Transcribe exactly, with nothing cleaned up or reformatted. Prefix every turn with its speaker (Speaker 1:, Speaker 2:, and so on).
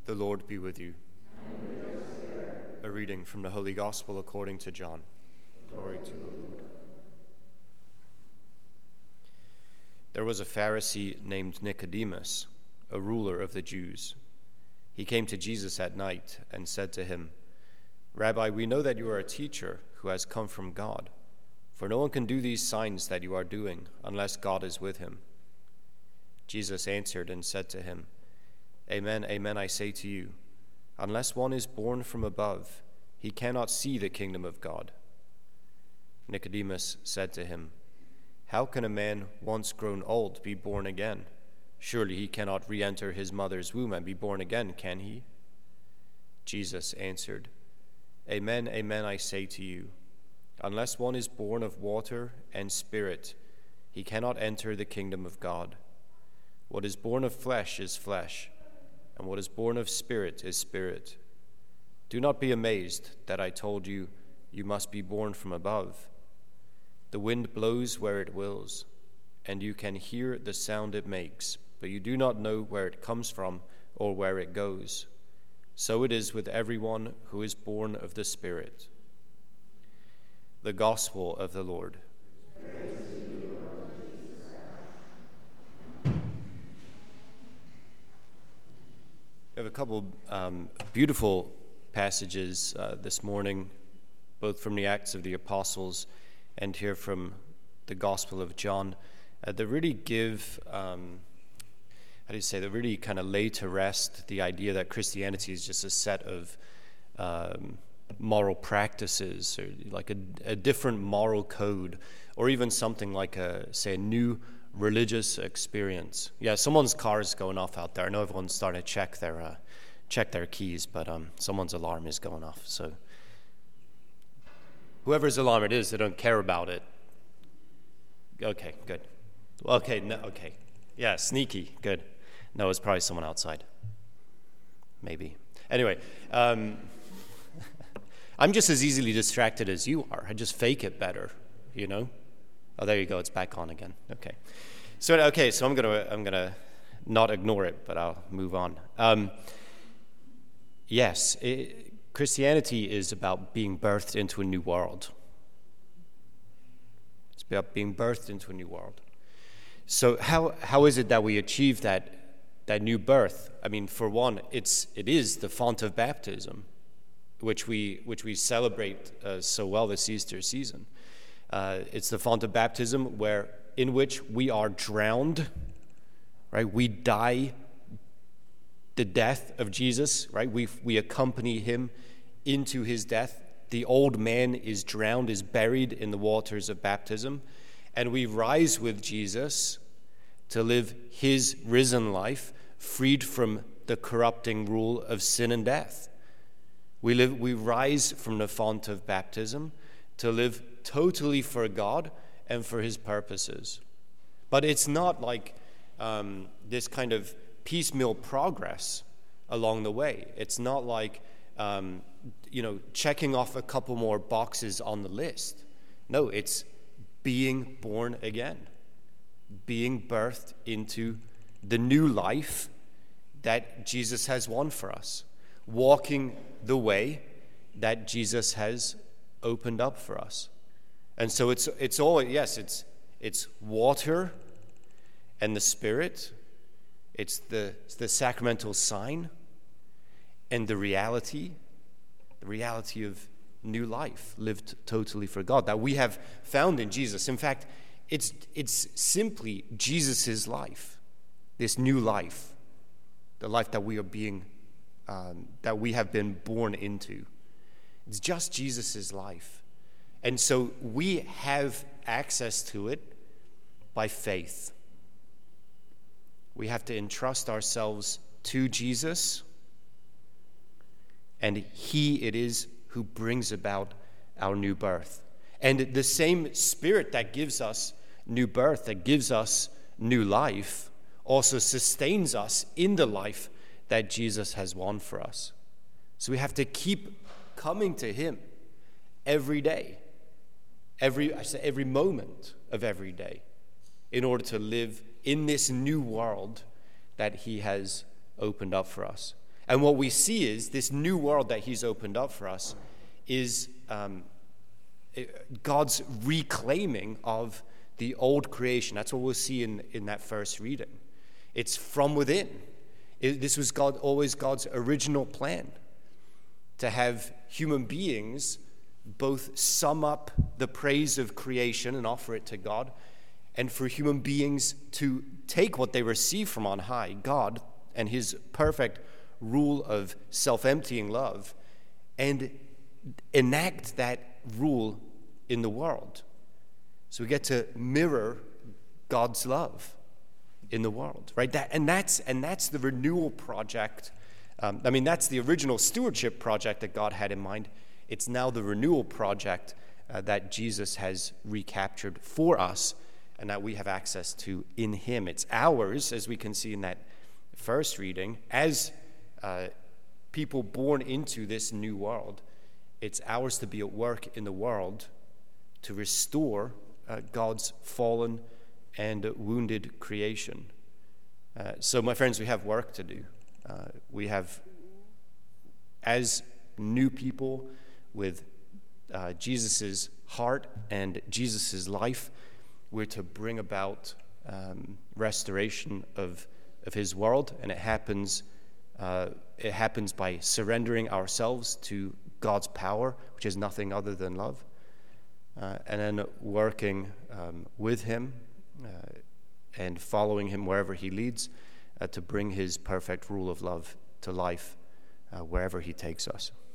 Speaker 1: The Lord be with you. And with your spirit. A reading from the Holy Gospel according to John. Glory to the Lord. There was a Pharisee named Nicodemus, a ruler of the Jews. He came to Jesus at night and said to him, "Rabbi, we know that you are a teacher who has come from God, for no one can do these signs that you are doing unless God is with him." Jesus answered and said to him, "Amen, amen, I say to you, unless one is born from above, he cannot see the kingdom of God." Nicodemus said to him, "How can a man once grown old be born again? Surely he cannot re-enter his mother's womb and be born again, can he?" Jesus answered, "Amen, amen, I say to you, unless one is born of water and spirit, he cannot enter the kingdom of God. What is born of flesh is flesh, and what is born of spirit is spirit. Do not be amazed that I told you, you must be born from above. The wind blows where it wills, and you can hear the sound it makes, but you do not know where it comes from or where it goes. So it is with everyone who is born of the Spirit." The Gospel of the Lord. Praise to you, Lord Jesus Christ. We have a couple um, beautiful passages uh, this morning, both from the Acts of the Apostles and here from the Gospel of John, uh, that really give, um, how do you say, that really kind of lay to rest the idea that Christianity is just a set of um, moral practices, or like a, a different moral code, or even something like a, say, a new religious experience. Yeah, someone's car is going off out there. I know everyone's starting to check their uh, check their keys, but um, someone's alarm is going off. So whoever's alarm it is, they don't care about it. Okay, good. Okay, no, okay. Yeah, sneaky, good. No, it's probably someone outside. Maybe. Anyway, um, I'm just as easily distracted as you are. I just fake it better, you know? Oh, there you go. It's back on again. Okay. So, okay, so I'm gonna I'm gonna not ignore it, but I'll move on. Um, yes, it, Christianity is about being birthed into a new world. It's about being birthed into a new world. So how how is it that we achieve that that new birth? I mean, for one, it's it is the font of baptism, which we which we celebrate uh, so well this Easter season. Uh, it's the font of baptism where in which we are drowned, right? We die the death of Jesus, right? We we accompany him into his death. The old man is drowned, is buried in the waters of baptism, and we rise with Jesus to live his risen life, freed from the corrupting rule of sin and death. We live, we rise from the font of baptism to live totally for God and for his purposes. But it's not like um, this kind of piecemeal progress along the way. It's not like, um, you know, checking off a couple more boxes on the list. No, it's being born again, being birthed into the new life that Jesus has won for us, walking the way that Jesus has opened up for us. And so it's it's all yes, it's it's water and the Spirit, it's the it's the sacramental sign, and the reality, the reality of new life lived totally for God that we have found in Jesus. In fact, it's it's simply Jesus' life, this new life, the life that we are being um, that we have been born into. It's just Jesus' life. And so we have access to it by faith. We have to entrust ourselves to Jesus, and he it is who brings about our new birth. And the same Spirit that gives us new birth, that gives us new life, also sustains us in the life that Jesus has won for us. So we have to keep coming to him every day, every I say every moment of every day, in order to live in this new world that he has opened up for us. And what we see is this new world that he's opened up for us is um, God's reclaiming of the old creation. That's what we'll see in, in that first reading. It's from within. It, this was God, always God's original plan, to have human beings both sum up the praise of creation and offer it to God, and for human beings to take what they receive from on high, God, and his perfect rule of self-emptying love, and enact that rule in the world. So we get to mirror God's love in the world, right? That and that's and that's the renewal project. Um, I mean, that's the original stewardship project that God had in mind. It's now the renewal project uh, that Jesus has recaptured for us, and that we have access to in him. It's ours, as we can see in that first reading, as uh, people born into this new world. It's ours to be at work in the world to restore uh, God's fallen and wounded creation. Uh, so, my friends, we have work to do. Uh, we have, as new people with uh, Jesus' heart and Jesus' life, we're to bring about um, restoration of of his world, and it happens uh, it happens by surrendering ourselves to God's power, which is nothing other than love, uh, and then working um, with him uh, and following him wherever he leads uh, to bring his perfect rule of love to life uh, wherever he takes us.